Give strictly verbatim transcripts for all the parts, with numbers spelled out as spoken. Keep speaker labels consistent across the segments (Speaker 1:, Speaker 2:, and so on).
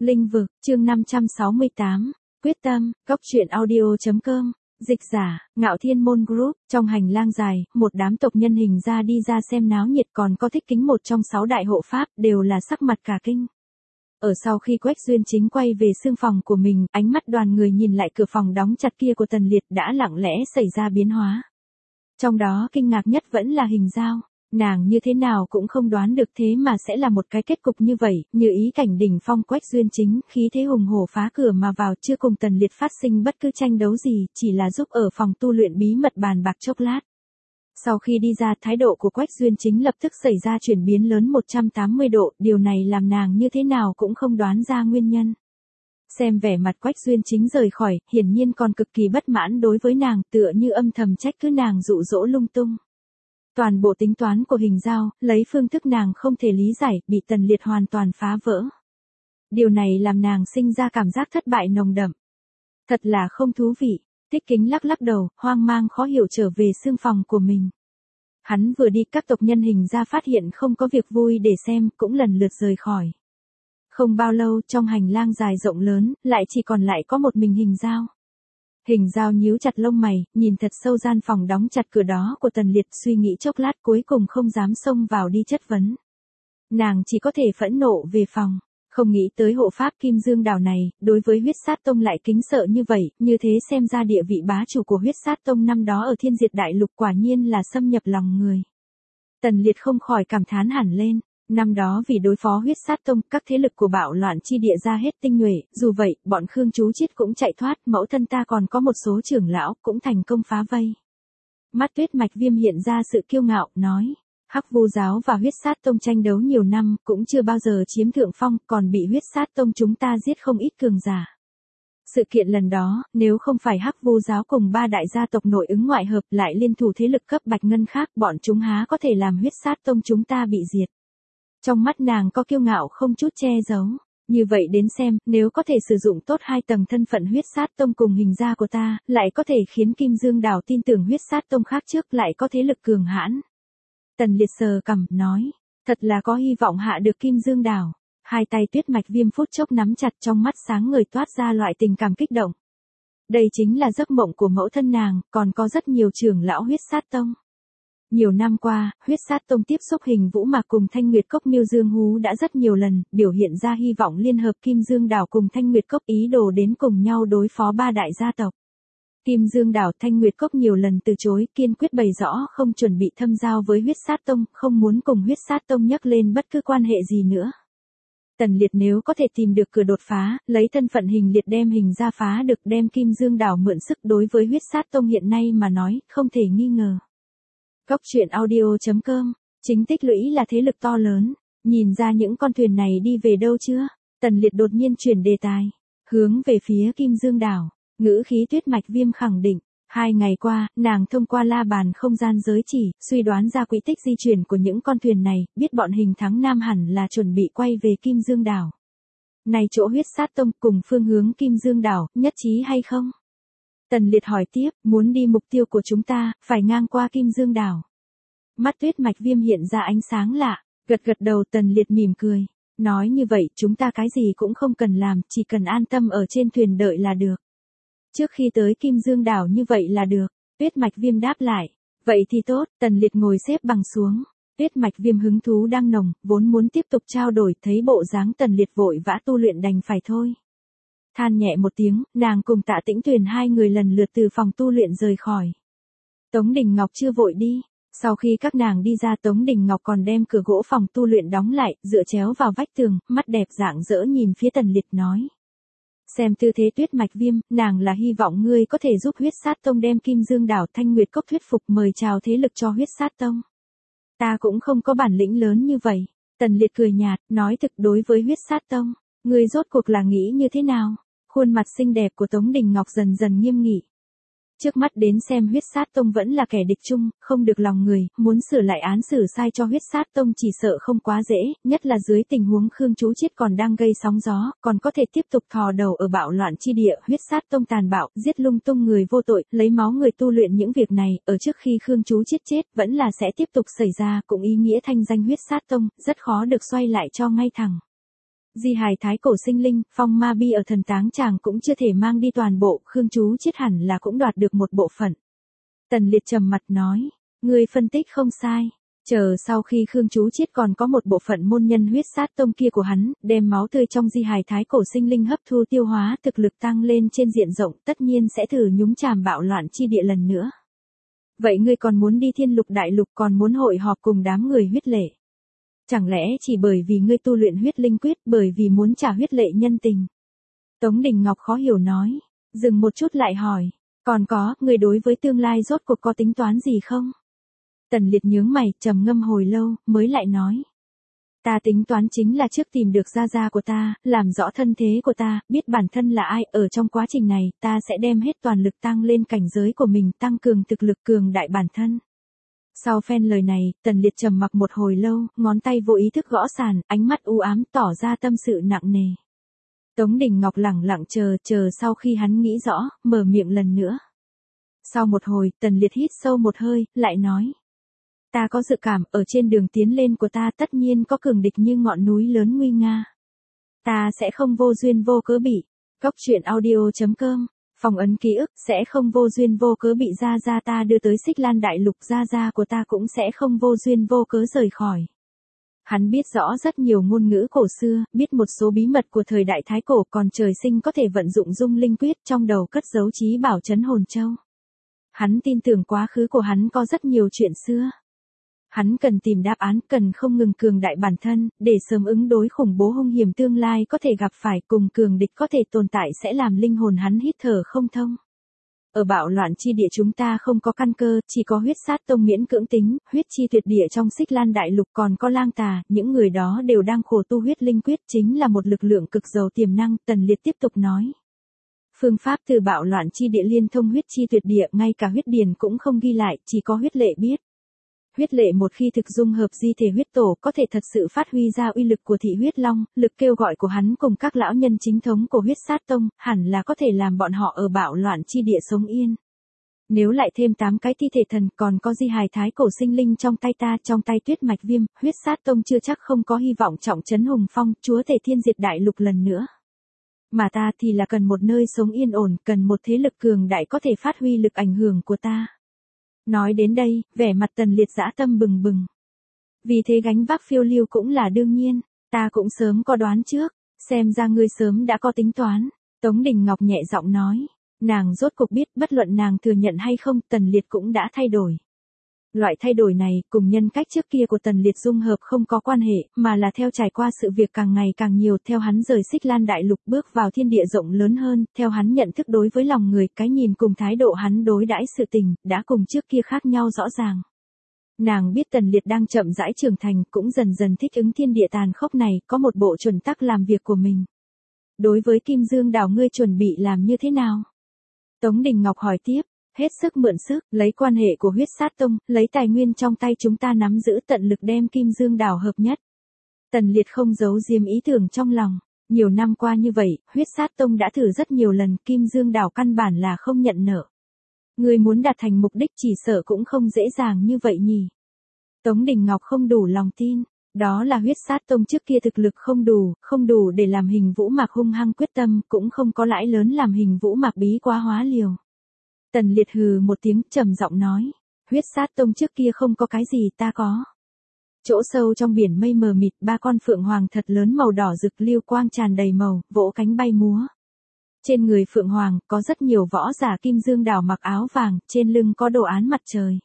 Speaker 1: Linh vực, chương năm trăm sáu mươi tám, quyết tâm, góc truyện audio.com, dịch giả, Ngạo Thiên Môn Group, trong hành lang dài, một đám tộc nhân hình ra đi ra xem náo nhiệt còn có Thích Kính một trong sáu đại hộ pháp, đều là sắc mặt cả kinh. Ở sau khi Quách Duyên Chính quay về xương phòng của mình, ánh mắt đoàn người nhìn lại cửa phòng đóng chặt kia của Tần Liệt đã lặng lẽ xảy ra biến hóa. Trong đó kinh ngạc nhất vẫn là Hình Dao. Nàng như thế nào cũng không đoán được thế mà sẽ là một cái kết cục như vậy, như ý cảnh đỉnh phong Quách Duyên Chính, khí thế hùng hổ phá cửa mà vào, chưa cùng Tần Liệt phát sinh bất cứ tranh đấu gì, chỉ là giúp ở phòng tu luyện bí mật bàn bạc chốc lát. Sau khi đi ra, thái độ của Quách Duyên Chính lập tức xảy ra chuyển biến lớn một trăm tám mươi độ, điều này làm nàng như thế nào cũng không đoán ra nguyên nhân. Xem vẻ mặt Quách Duyên Chính rời khỏi, hiển nhiên còn cực kỳ bất mãn đối với nàng, tựa như âm thầm trách cứ nàng dụ dỗ lung tung. Toàn bộ tính toán của Hình Dao, lấy phương thức nàng không thể lý giải, bị Tần Liệt hoàn toàn phá vỡ. Điều này làm nàng sinh ra cảm giác thất bại nồng đậm. Thật là không thú vị. Thích Kính lắc lắc đầu, hoang mang khó hiểu trở về xương phòng của mình. Hắn vừa đi, các tộc nhân Hình ra phát hiện không có việc vui để xem, cũng lần lượt rời khỏi. Không bao lâu, trong hành lang dài rộng lớn, lại chỉ còn lại có một mình Hình Dao. Hình Dao nhíu chặt lông mày, nhìn thật sâu gian phòng đóng chặt cửa đó của Tần Liệt, suy nghĩ chốc lát cuối cùng không dám xông vào đi chất vấn. Nàng chỉ có thể phẫn nộ về phòng, không nghĩ tới hộ pháp Kim Dương Đảo này, đối với Huyết Sát Tông lại kính sợ như vậy, như thế xem ra địa vị bá chủ của Huyết Sát Tông năm đó ở Thiên Diệt Đại Lục quả nhiên là xâm nhập lòng người. Tần Liệt không khỏi cảm thán hẳn lên. Năm đó vì đối phó Huyết Sát Tông, các thế lực của bạo loạn chi địa ra hết tinh nhuệ, dù vậy, bọn Khương Chú Chiết cũng chạy thoát, mẫu thân ta còn có một số trưởng lão, cũng thành công phá vây. Mắt Tuyết Mạch Viêm hiện ra sự kiêu ngạo, nói, Hắc Vu giáo và Huyết Sát Tông tranh đấu nhiều năm, cũng chưa bao giờ chiếm thượng phong, còn bị Huyết Sát Tông chúng ta giết không ít cường giả. Sự kiện lần đó, nếu không phải Hắc Vu giáo cùng ba đại gia tộc nội ứng ngoại hợp lại liên thủ thế lực cấp bạch ngân khác, bọn chúng há có thể làm Huyết Sát Tông chúng ta bị diệt. Trong mắt nàng có kiêu ngạo không chút che giấu. Như vậy đến xem, nếu có thể sử dụng tốt hai tầng thân phận Huyết Sát Tông cùng Hình gia của ta, lại có thể khiến Kim Dương Đảo tin tưởng Huyết Sát Tông khác trước lại có thế lực cường hãn. Tần Liệt sờ cằm, nói, thật là có hy vọng hạ được Kim Dương Đảo. Hai tay Tuyết Mạch Viêm phút chốc nắm chặt, trong mắt sáng ngời toát ra loại tình cảm kích động. Đây chính là giấc mộng của mẫu thân nàng, còn có rất nhiều trưởng lão Huyết Sát Tông. Nhiều năm qua, Huyết Sát Tông tiếp xúc Hình Vũ Mạc cùng Thanh Nguyệt Cốc Miêu Dương Hú đã rất nhiều lần, biểu hiện ra hy vọng liên hợp Kim Dương Đảo cùng Thanh Nguyệt Cốc, ý đồ đến cùng nhau đối phó ba đại gia tộc. Kim Dương Đảo Thanh Nguyệt Cốc nhiều lần từ chối, kiên quyết bày rõ không chuẩn bị thâm giao với Huyết Sát Tông, không muốn cùng Huyết Sát Tông nhắc lên bất cứ quan hệ gì nữa. Tần Liệt nếu có thể tìm được cửa đột phá, lấy thân phận Hình Liệt đem Hình ra phá được, đem Kim Dương Đảo mượn sức, đối với Huyết Sát Tông hiện nay mà nói, không thể nghi ngờ. Góc truyện audio.com, chính Tích Lũy là thế lực to lớn, nhìn ra những con thuyền này đi về đâu chưa? Tần Liệt đột nhiên chuyển đề tài, hướng về phía Kim Dương Đảo, ngữ khí Tuyết Mạch Viêm khẳng định. Hai ngày qua, nàng thông qua la bàn không gian giới chỉ, suy đoán ra quỹ tích di chuyển của những con thuyền này, biết bọn Hình Thắng Nam hẳn là chuẩn bị quay về Kim Dương Đảo. Này chỗ Huyết Sát Tông cùng phương hướng Kim Dương Đảo, nhất trí hay không? Tần Liệt hỏi tiếp, muốn đi mục tiêu của chúng ta, phải ngang qua Kim Dương Đảo. Mắt Tuyết Mạch Viêm hiện ra ánh sáng lạ, gật gật đầu. Tần Liệt mỉm cười, nói như vậy, chúng ta cái gì cũng không cần làm, chỉ cần an tâm ở trên thuyền đợi là được. Trước khi tới Kim Dương Đảo như vậy là được, Tuyết Mạch Viêm đáp lại, vậy thì tốt. Tần Liệt ngồi xếp bằng xuống. Tuyết Mạch Viêm hứng thú đang nồng, vốn muốn tiếp tục trao đổi, thấy bộ dáng Tần Liệt vội vã tu luyện đành phải thôi. Than nhẹ một tiếng, nàng cùng Tạ Tĩnh Tuyền hai người lần lượt từ phòng tu luyện rời khỏi. Tống Đình Ngọc chưa vội đi. Sau khi các nàng đi ra, Tống Đình Ngọc còn đem cửa gỗ phòng tu luyện đóng lại, dựa chéo vào vách tường, mắt đẹp rạng rỡ nhìn phía Tần Liệt nói. Xem tư thế Tuyết Mạch Viêm, nàng là hy vọng ngươi có thể giúp Huyết Sát Tông đem Kim Dương Đảo Thanh Nguyệt Cốc thuyết phục mời chào thế lực cho Huyết Sát Tông. Ta cũng không có bản lĩnh lớn như vậy. Tần Liệt cười nhạt, nói thực đối với Huyết Sát Tông, ngươi rốt cuộc là nghĩ như thế nào? Khuôn mặt xinh đẹp của Tống Đình Ngọc dần dần nghiêm nghị. Trước mắt đến xem Huyết Sát Tông vẫn là kẻ địch chung, không được lòng người, muốn sửa lại án xử sai cho Huyết Sát Tông chỉ sợ không quá dễ, nhất là dưới tình huống Khương Chú Chiết còn đang gây sóng gió, còn có thể tiếp tục thò đầu ở bạo loạn chi địa. Huyết Sát Tông tàn bạo, giết lung tung người vô tội, lấy máu người tu luyện những việc này, ở trước khi Khương Chú Chiết chết, vẫn là sẽ tiếp tục xảy ra, cũng ý nghĩa thanh danh Huyết Sát Tông, rất khó được xoay lại cho ngay thẳng. Di hài thái cổ sinh linh, phong ma bi ở thần táng chàng cũng chưa thể mang đi toàn bộ, Khương chú chết hẳn là cũng đoạt được một bộ phận. Tần Liệt trầm mặt nói, ngươi phân tích không sai. Chờ sau khi Khương chú chết còn có một bộ phận môn nhân huyết sát tông kia của hắn, đem máu tươi trong di hài thái cổ sinh linh hấp thu tiêu hóa, thực lực tăng lên trên diện rộng, tất nhiên sẽ thử nhúng chàm bạo loạn chi địa lần nữa. Vậy ngươi còn muốn đi thiên lục đại lục, còn muốn hội họp cùng đám người huyết lệ? Chẳng lẽ chỉ bởi vì ngươi tu luyện huyết linh quyết, bởi vì muốn trả huyết lệ nhân tình? Tống Đình Ngọc khó hiểu nói, dừng một chút lại hỏi, còn có, ngươi đối với tương lai rốt cuộc có tính toán gì không? Tần Liệt nhướng mày, trầm ngâm hồi lâu, mới lại nói. Ta tính toán chính là trước tìm được gia gia của ta, làm rõ thân thế của ta, biết bản thân là ai, ở trong quá trình này, ta sẽ đem hết toàn lực tăng lên cảnh giới của mình, tăng cường thực lực cường đại bản thân. Sau phen lời này, Tần Liệt trầm mặc một hồi lâu, ngón tay vô ý thức gõ sàn, ánh mắt u ám tỏ ra tâm sự nặng nề. Tống Đình Ngọc lẳng lặng chờ, chờ sau khi hắn nghĩ rõ, mở miệng lần nữa. Sau một hồi, Tần Liệt hít sâu một hơi, lại nói. Ta có dự cảm, ở trên đường tiến lên của ta tất nhiên có cường địch như ngọn núi lớn nguy nga. Ta sẽ không vô duyên vô cớ bị. Góc truyện audio chấm com, phòng ấn ký ức, sẽ không vô duyên vô cớ bị gia gia ta đưa tới Xích Lan Đại Lục, gia gia của ta cũng sẽ không vô duyên vô cớ rời khỏi. Hắn biết rõ rất nhiều ngôn ngữ cổ xưa, biết một số bí mật của thời đại Thái Cổ, còn trời sinh có thể vận dụng dung linh quyết, trong đầu cất giấu trí bảo trấn hồn châu. Hắn tin tưởng quá khứ của hắn có rất nhiều chuyện xưa. Hắn cần tìm đáp án, cần không ngừng cường đại bản thân, để sớm ứng đối khủng bố hung hiểm tương lai có thể gặp phải, cùng cường địch có thể tồn tại sẽ làm linh hồn hắn hít thở không thông. Ở bạo loạn chi địa chúng ta không có căn cơ, chỉ có huyết sát tông miễn cưỡng tính, huyết chi tuyệt địa trong Xích Lan Đại Lục còn có lang tà, những người đó đều đang khổ tu huyết linh quyết, chính là một lực lượng cực giàu tiềm năng. Tần Liệt tiếp tục nói. Phương pháp từ bạo loạn chi địa liên thông huyết chi tuyệt địa, ngay cả huyết điền cũng không ghi lại, chỉ có huyết lệ biết. Huyết lệ một khi thực dung hợp di thể huyết tổ, có thể thật sự phát huy ra uy lực của thị huyết long, lực kêu gọi của hắn cùng các lão nhân chính thống của huyết sát tông, hẳn là có thể làm bọn họ ở bạo loạn chi địa sống yên. Nếu lại thêm tám cái thi thể thần, còn có di hài thái cổ sinh linh trong tay ta, trong tay Tuyết Mạch Viêm, huyết sát tông chưa chắc không có hy vọng trọng trấn hùng phong, chúa tể thiên diệt đại lục lần nữa. Mà ta thì là cần một nơi sống yên ổn, cần một thế lực cường đại có thể phát huy lực ảnh hưởng của ta. Nói đến đây, vẻ mặt Tần Liệt dã tâm bừng bừng. Vì thế gánh vác phiêu lưu cũng là đương nhiên, ta cũng sớm có đoán trước, xem ra ngươi sớm đã có tính toán. Tống Đình Ngọc nhẹ giọng nói, nàng rốt cuộc biết bất luận nàng thừa nhận hay không, Tần Liệt cũng đã thay đổi. Loại thay đổi này, cùng nhân cách trước kia của Tần Liệt dung hợp không có quan hệ, mà là theo trải qua sự việc càng ngày càng nhiều, theo hắn rời Xích Lan Đại Lục bước vào thiên địa rộng lớn hơn, theo hắn nhận thức đối với lòng người, cái nhìn cùng thái độ hắn đối đãi sự tình, đã cùng trước kia khác nhau rõ ràng. Nàng biết Tần Liệt đang chậm rãi trưởng thành, cũng dần dần thích ứng thiên địa tàn khốc này, có một bộ chuẩn tắc làm việc của mình. Đối với Kim Dương Đảo ngươi chuẩn bị làm như thế nào? Tống Đình Ngọc hỏi tiếp. Hết sức mượn sức, lấy quan hệ của huyết sát tông, lấy tài nguyên trong tay chúng ta nắm giữ, tận lực đem Kim Dương Đảo hợp nhất. Tần Liệt không giấu giếm ý tưởng trong lòng. Nhiều năm qua như vậy, huyết sát tông đã thử rất nhiều lần, Kim Dương Đảo căn bản là không nhận nợ. Người muốn đạt thành mục đích chỉ sợ cũng không dễ dàng như vậy nhỉ. Tống Đình Ngọc không đủ lòng tin. Đó là huyết sát tông trước kia thực lực không đủ, không đủ để làm Hình Vũ Mạc hung hăng quyết tâm, cũng không có lãi lớn làm Hình Vũ Mạc bí quá hóa liều. Tần Liệt hừ một tiếng, trầm giọng nói, huyết sát tông trước kia không có cái gì ta có. Chỗ sâu trong biển mây mờ mịt, ba con phượng hoàng thật lớn màu đỏ rực lưu quang tràn đầy màu, vỗ cánh bay múa. Trên người phượng hoàng, có rất nhiều võ giả Kim Dương Đảo mặc áo vàng, trên lưng có đồ án mặt trời.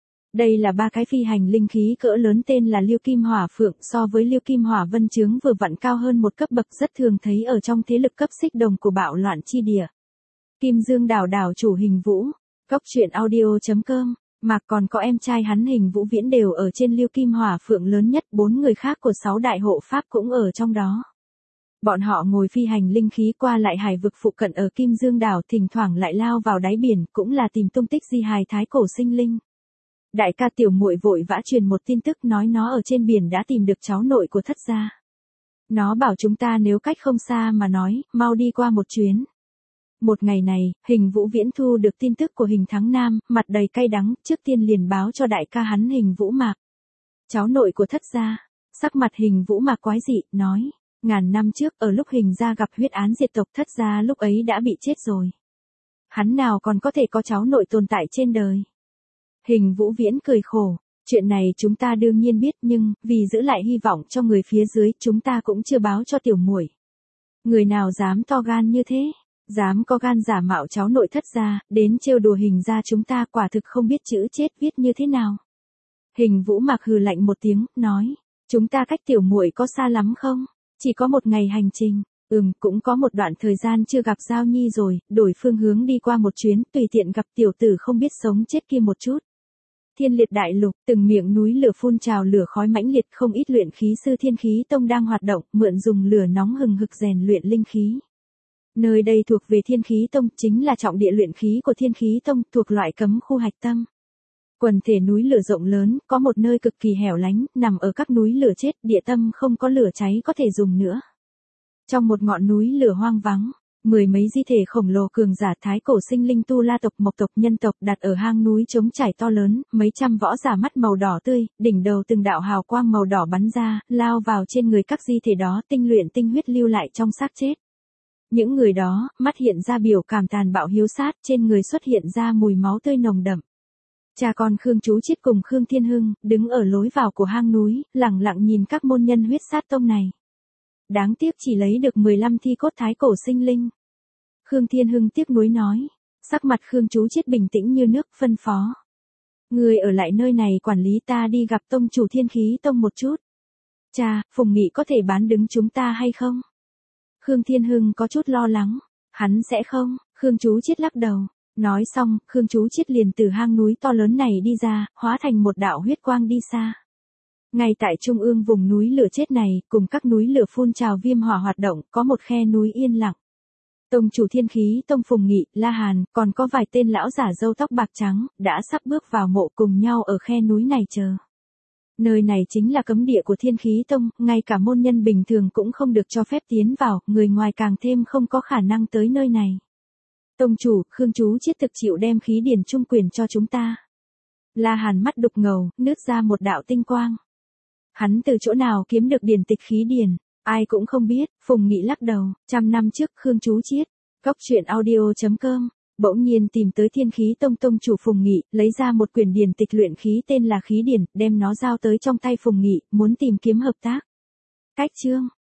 Speaker 1: Đây là ba cái phi hành linh khí cỡ lớn tên là Liêu Kim Hỏa Phượng, so với Liêu Kim Hỏa Vân Chướng vừa vặn cao hơn một cấp bậc, rất thường thấy ở trong thế lực cấp xích đồng của bạo loạn chi địa. Kim Dương Đảo đảo chủ Hình Vũ, góc truyện audio chấm com, mà còn có em trai hắn Hình Vũ Viễn đều ở trên Liêu Kim Hỏa Phượng lớn nhất, bốn người khác của sáu đại hộ pháp cũng ở trong đó. Bọn họ ngồi phi hành linh khí qua lại hải vực phụ cận ở Kim Dương Đảo, thỉnh thoảng lại lao vào đáy biển, cũng là tìm tung tích di hài thái cổ sinh linh. Đại ca tiểu muội vội vã truyền một tin tức, nói nó ở trên biển đã tìm được cháu nội của thất gia. Nó bảo chúng ta nếu cách không xa mà nói, mau đi qua một chuyến. Một ngày này, Hình Vũ Viễn thu được tin tức của Hình Thắng Nam, mặt đầy cay đắng, trước tiên liền báo cho đại ca hắn Hình Vũ Mạc. Cháu nội của thất gia, sắc mặt Hình Vũ Mạc quái dị, nói, Ngàn năm trước, ở lúc Hình gia gặp huyết án diệt tộc, Thất gia lúc ấy đã bị chết rồi. Hắn nào còn có thể có cháu nội tồn tại trên đời. Hình Vũ Viễn cười khổ, chuyện này chúng ta đương nhiên biết, nhưng vì giữ lại hy vọng cho người phía dưới, chúng ta cũng chưa báo cho tiểu muội. Người nào dám to gan như thế, dám có gan giả mạo cháu nội Thất gia, đến trêu đùa Hình gia chúng ta, quả thực không biết chữ chết viết như thế nào. Hình Vũ Mạc hừ lạnh một tiếng, nói, chúng ta cách tiểu muội có xa lắm không? Chỉ có một ngày hành trình. Ừm, cũng có một đoạn thời gian chưa gặp Giao Nhi rồi, đổi phương hướng đi qua một chuyến, tùy tiện gặp tiểu tử không biết sống chết kia một chút. Thiên Liệt đại lục, từng miệng núi lửa phun trào lửa khói mãnh liệt, không ít luyện khí sư Thiên Khí Tông đang hoạt động, mượn dùng lửa nóng hừng hực rèn luyện linh khí. Nơi đây thuộc về Thiên Khí Tông, chính là trọng địa luyện khí của Thiên Khí Tông, thuộc loại cấm khu hạch tâm. Quần thể núi lửa rộng lớn, có một nơi cực kỳ hẻo lánh, nằm ở các núi lửa chết, địa tâm không có lửa cháy có thể dùng nữa. Trong một ngọn núi lửa hoang vắng, mười mấy di thể khổng lồ cường giả thái cổ sinh linh tu la tộc, mộc tộc, nhân tộc đặt ở hang núi trống trải to lớn, mấy trăm võ giả mắt màu đỏ tươi, đỉnh đầu từng đạo hào quang màu đỏ bắn ra, lao vào trên người các di thể đó, tinh luyện tinh huyết lưu lại trong xác chết. Những người đó, mắt hiện ra biểu cảm tàn bạo hiếu sát, trên người xuất hiện ra mùi máu tươi nồng đậm. Cha con Khương Chú Chiết cùng Khương Thiên Hưng, đứng ở lối vào của hang núi, lặng lặng nhìn các môn nhân huyết sát tông này. Đáng tiếc chỉ lấy được mười lăm thi cốt thái cổ sinh linh. Khương Thiên Hưng tiếc nuối nói. Sắc mặt Khương Chú Chiết bình tĩnh như nước, phân phó. Người ở lại nơi này quản lý, ta đi gặp tông chủ Thiên Khí Tông một chút. Cha, Phùng Nghị có thể bán đứng chúng ta hay không? Khương Thiên Hưng có chút lo lắng. Hắn sẽ không, Khương Chú Chiết lắc đầu. Nói xong, Khương Chú Chiết liền từ hang núi to lớn này đi ra, hóa thành một đạo huyết quang đi xa. Ngay tại trung ương vùng núi lửa chết này, cùng các núi lửa phun trào viêm hỏa hoạt động, có một khe núi yên lặng. Tông chủ Thiên Khí Tông Phùng Nghị, La Hàn, còn có vài tên lão giả râu tóc bạc trắng, đã sắp bước vào mộ cùng nhau ở khe núi này chờ. Nơi này chính là cấm địa của Thiên Khí Tông, ngay cả môn nhân bình thường cũng không được cho phép tiến vào, người ngoài càng thêm không có khả năng tới nơi này. Tông chủ, Khương Chú Chiết thực chịu đem khí điển trung quyền cho chúng ta. La Hàn mắt đục ngầu, nứt ra một đạo tinh quang. Hắn từ chỗ nào kiếm được điển tịch khí điển, ai cũng không biết. Phùng Nghị lắc đầu, trăm năm trước Khương Chú Chiết, Cóc Truyện Audio chấm com, bỗng nhiên tìm tới Thiên Khí Tông tông chủ Phùng Nghị, lấy ra một quyển điển tịch luyện khí tên là khí điển, đem nó giao tới trong tay Phùng Nghị, muốn tìm kiếm hợp tác. Cách chương